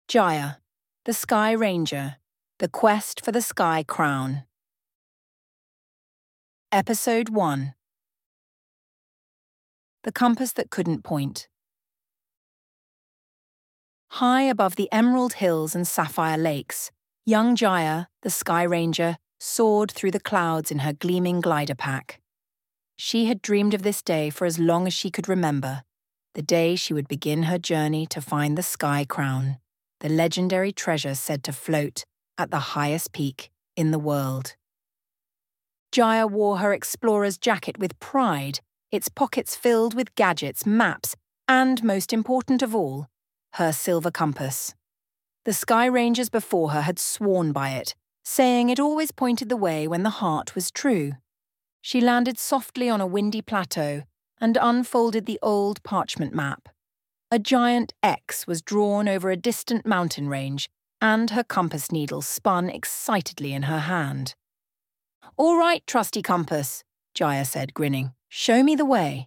Jaya, the Sky Ranger, The Quest for the Sky Crown. Episode 1. The Compass That Couldn't Point. High above the emerald hills and sapphire lakes, young Jaya, the Sky Ranger, soared through the clouds in her gleaming glider pack. She had dreamed of this day for as long as she could remember, the day she would begin her journey to find the Sky Crown, the legendary treasure said to float at the highest peak in the world. Jaya wore her explorer's jacket with pride, its pockets filled with gadgets, maps, and, most important of all, her silver compass. The Sky Rangers before her had sworn by it, saying it always pointed the way when the heart was true. She landed softly on a windy plateau and unfolded the old parchment map. A giant X was drawn over a distant mountain range, and her compass needle spun excitedly in her hand. "All right, trusty compass," Jaya said, grinning. "Show me the way."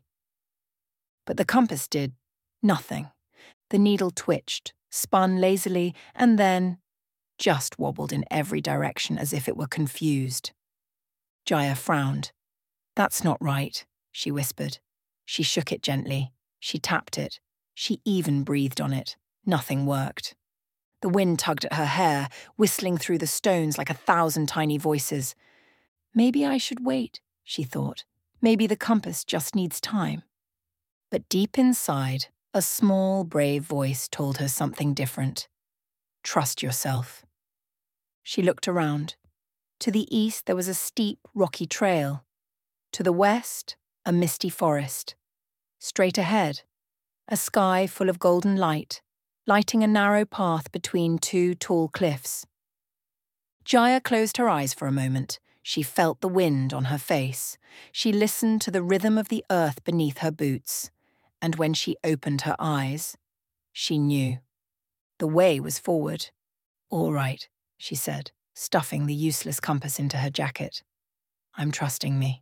But the compass did nothing. The needle twitched, spun lazily, and then just wobbled in every direction as if it were confused. Jaya frowned. "That's not right," she whispered. She shook it gently. She tapped it. She even breathed on it. Nothing worked. The wind tugged at her hair, whistling through the stones like 1,000 tiny voices. "Maybe I should wait," she thought. "Maybe the compass just needs time." But deep inside, a small, brave voice told her something different. "Trust yourself." She looked around. To the east there was a steep, rocky trail. To the west, a misty forest. Straight ahead, a sky full of golden light, lighting a narrow path between two tall cliffs. Jaya closed her eyes for a moment. She felt the wind on her face. She listened to the rhythm of the earth beneath her boots. And when she opened her eyes, she knew. The way was forward. "All right," she said, stuffing the useless compass into her jacket. "I'm trusting me."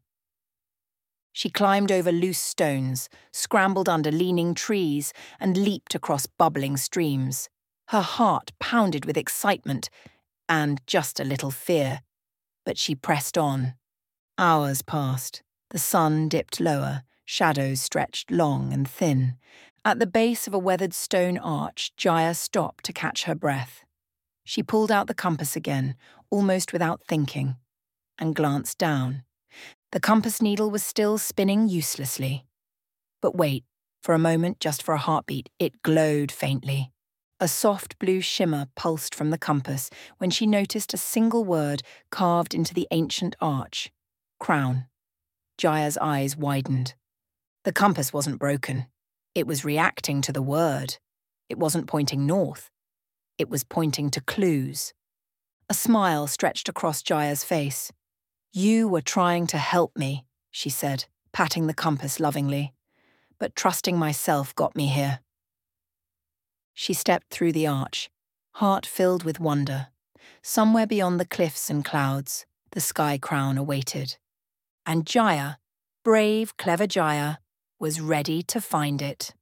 She climbed over loose stones, scrambled under leaning trees, and leaped across bubbling streams. Her heart pounded with excitement and just a little fear. But she pressed on. Hours passed. The sun dipped lower, shadows stretched long and thin. At the base of a weathered stone arch, Jaya stopped to catch her breath. She pulled out the compass again, almost without thinking, and glanced down. The compass needle was still spinning uselessly. But wait, for a moment, just for a heartbeat, it glowed faintly. A soft blue shimmer pulsed from the compass when she noticed a single word carved into the ancient arch: Crown. Jaya's eyes widened. The compass wasn't broken. It was reacting to the word. It wasn't pointing north. It was pointing to clues. A smile stretched across Jaya's face. "You were trying to help me," she said, patting the compass lovingly. "But trusting myself got me here." She stepped through the arch, heart filled with wonder. Somewhere beyond the cliffs and clouds, the Sky Crown awaited. And Jaya, brave, clever Jaya, was ready to find it.